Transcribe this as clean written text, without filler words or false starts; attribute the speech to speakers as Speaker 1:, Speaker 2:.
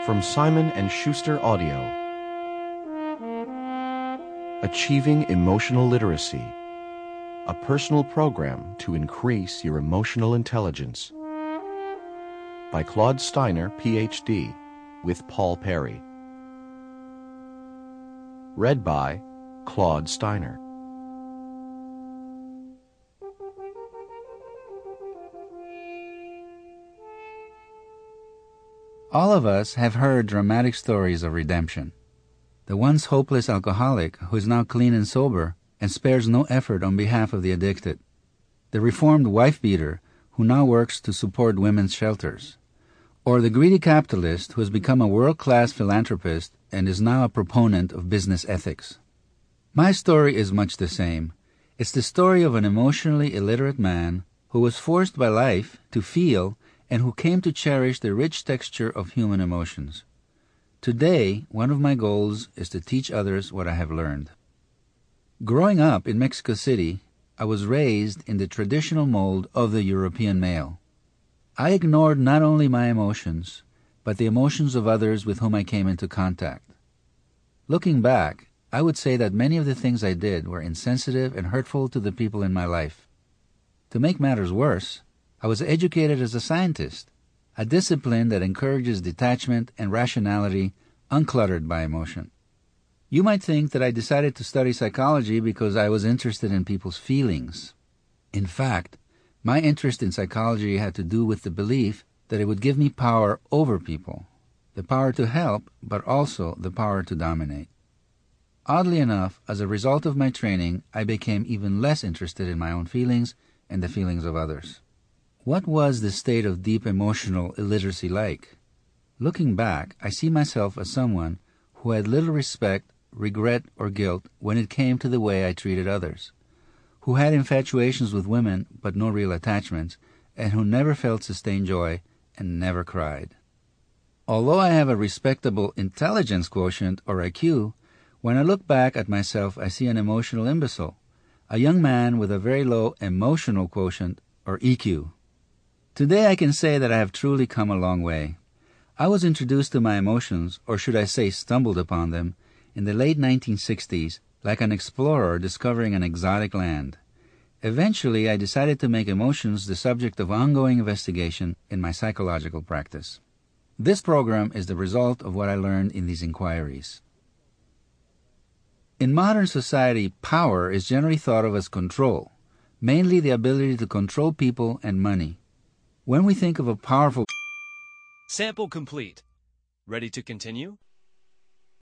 Speaker 1: From Simon & Schuster Audio. Achieving Emotional Literacy, a personal program to increase your emotional intelligence. By Claude Steiner, Ph.D., with Paul Perry. Read by Claude Steiner.
Speaker 2: All of us have heard dramatic stories of redemption. The once hopeless alcoholic who is now clean and sober and spares no effort on behalf of the addicted. The reformed wife-beater who now works to support women's shelters. Or the greedy capitalist who has become a world-class philanthropist and is now a proponent of business ethics. My story is much the same. It's the story of an emotionally illiterate man who was forced by life to feel and who came to cherish the rich texture of human emotions. Today, one of my goals is to teach others what I have learned. Growing up in Mexico City, I was raised in the traditional mold of the European male. I ignored not only my emotions, but the emotions of others with whom I came into contact. Looking back, I would say that many of the things I did were insensitive and hurtful to the people in my life. To make matters worse, I was educated as a scientist, a discipline that encourages detachment and rationality uncluttered by emotion. You might think that I decided to study psychology because I was interested in people's feelings. In fact, my interest in psychology had to do with the belief that it would give me power over people, the power to help, but also the power to dominate. Oddly enough, as a result of my training, I became even less interested in my own feelings and the feelings of others. What was the state of deep emotional illiteracy like? Looking back, I see myself as someone who had little respect, regret, or guilt when it came to the way I treated others, who had infatuations with women but no real attachments, and who never felt sustained joy and never cried. Although I have a respectable intelligence quotient, or IQ, when I look back at myself I see an emotional imbecile, a young man with a very low emotional quotient, or EQ. Today I can say that I have truly come a long way. I was introduced to my emotions, or should I say stumbled upon them, in the late 1960s, like an explorer discovering an exotic land. Eventually, I decided to make emotions the subject of ongoing investigation in my psychological practice. This program is the result of what I learned in these inquiries. In modern society, power is generally thought of as control, mainly the ability to control people and money. When we think of a powerful...
Speaker 3: Sample complete. Ready to continue?